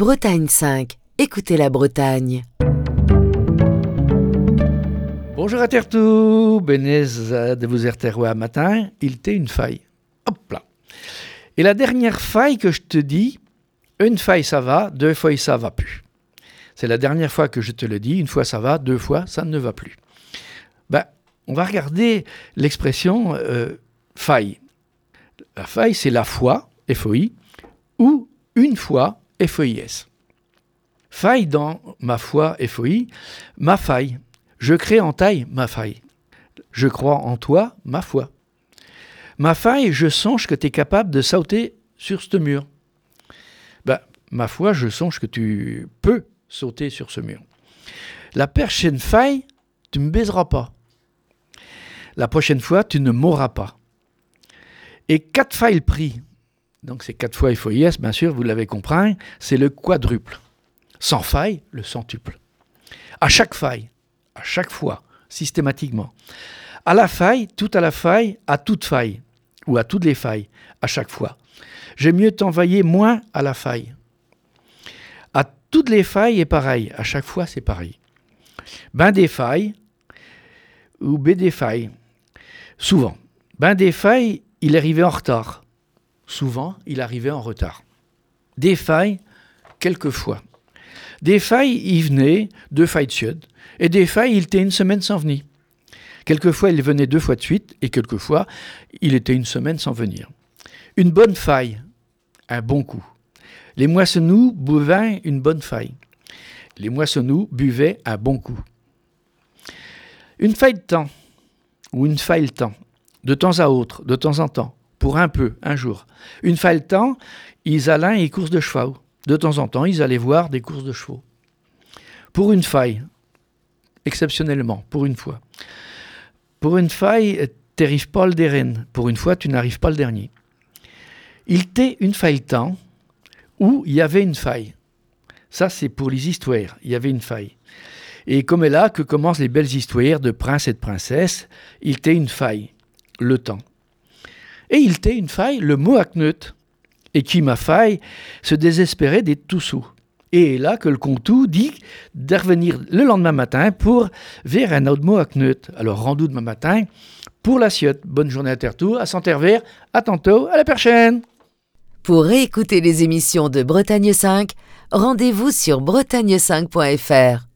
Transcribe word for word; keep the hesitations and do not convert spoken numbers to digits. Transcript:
Bretagne cinq, écoutez la Bretagne. Bonjour à Tertou, Benez de vous erterrois matin, il t'est une faille. Hop là. Et la dernière faille que je te dis, une faille ça va, deux fois ça va plus. C'est la dernière fois que je te le dis, une fois ça va, deux fois ça ne va plus. Ben, on va regarder l'expression euh, faille. La faille, c'est la foi, F O I, ou une fois, F O I S. Faille dans ma foi, F O I, ma faille. Je crée en taille ma faille. Je crois en toi, ma foi. Ma faille, je songe que tu es capable de sauter sur ce mur. Ben, ma foi, je songe que tu peux sauter sur ce mur. La prochaine faille, tu ne me baiseras pas. La prochaine fois, tu ne m'auras pas. Et quatre failles pris. Donc c'est quatre fois F O I S, bien sûr, vous l'avez compris, c'est le quadruple. Sans faille, le centuple. À chaque faille, à chaque fois, systématiquement. À la faille, tout à la faille, à toute faille. Ou à toutes les failles, à chaque fois. J'aime mieux t'envoyer moins à la faille. À toutes les failles est pareil, à chaque fois c'est pareil. Ben des failles, ou B des failles. Souvent. Ben des failles, il arrivait en retard. Souvent, il arrivait en retard. Des failles, quelquefois. Des failles, il venait deux failles de suite. Et des failles, il était une semaine sans venir. Quelquefois, il venait deux fois de suite. Et quelquefois, il était une semaine sans venir. Une bonne faille, un bon coup. Les moissonnous buvaient une bonne faille. Les moissonnous buvaient un bon coup. Une faille de temps, ou une faille de temps, de temps à autre, de temps en temps. Pour un peu, un jour. Une fois le temps, ils allaient à courses de chevaux. De temps en temps, ils allaient voir des courses de chevaux. Pour une faille, exceptionnellement, pour une fois. Pour une faille, tu n'arrives pas le dernier. Pour une fois, tu n'arrives pas le dernier. Il t'est une faille le temps où il y avait une faille. Ça, c'est pour les histoires. Il y avait une faille. Et comme est là que commencent les belles histoires de princes et de princesses, il t'est une faille, le temps. Et il t'est une faille, le mot à kneut, et qui ma faille se désespérait d'être tout sous. Et là que le contou dit de revenir le lendemain matin pour vers un autre mot à kneut. Alors rendez-vous demain matin pour la ciotte. Bonne journée à Tertou, à Santervers, à tantôt, à la prochaine. Pour réécouter les émissions de Bretagne cinq, rendez-vous sur bretagne cinq point f r.